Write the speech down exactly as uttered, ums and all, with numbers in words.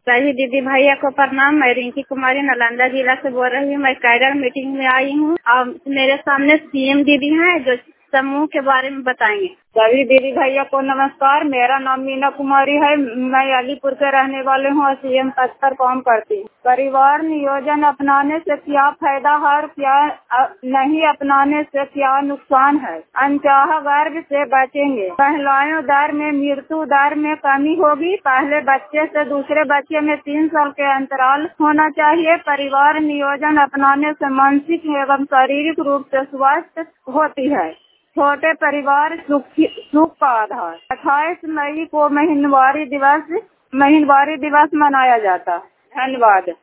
सभी दीदी भैया को प्रणाम। मैं रिंकी कुमारी नालंदा जिला से बोल रही हूँ। मैं कैडर मीटिंग में आई हूँ और मेरे सामने सीएम दीदी हैं जो समूह के बारे में बताएंगे। सभी दीदी भैया को नमस्कार। मेरा नाम मीना कुमारी है। मैं अलीपुर के रहने वाले हूँ और सीएम पद पर काम करती हूँ। परिवार नियोजन अपनाने से क्या फायदा है, क्या नहीं अपनाने से क्या नुकसान है। अनचाहा गर्भ से बचेंगे। महिलाओं दर में मृत्यु दर में कमी होगी। पहले बच्चे से दूसरे बच्चे में तीन साल के अंतराल होना चाहिए। परिवार नियोजन अपनाने से मानसिक एवं शारीरिक रूप से स्वस्थ होती है। छोटे परिवार सुख का आधार। अट्ठाईस मई को महिनवारी दिवस महिनवारी दिवस मनाया जाता है। धन्यवाद।